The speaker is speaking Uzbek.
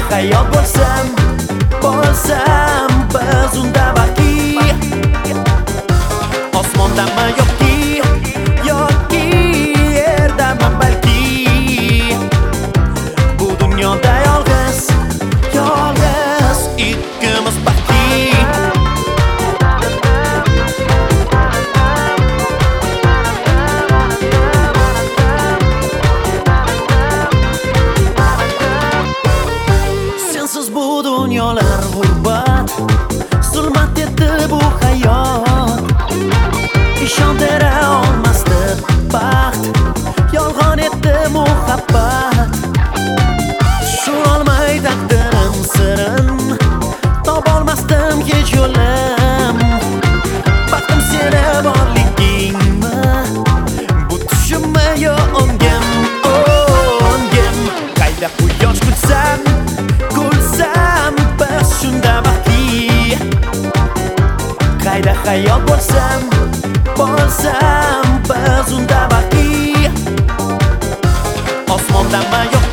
hayot bo'lsam biz unda balki osmondanmi yoki yerdanmi balki bu dunyoda yolg'iz ikkimiz balki sensiz bu dunyolar g'urbat zulmat etdi bu hayot ishontira olmasdi baxt yolg'on etdi muhabbat tushunolmay taqdirim sirin topolmasdim hech yo'lim baxtim seni borligingmi bu tushimmi yo o'ngim qayda quyosh kulsam biz shunda baxtli qayda hayot bo'lsam biz unda balki osmondanmi yoki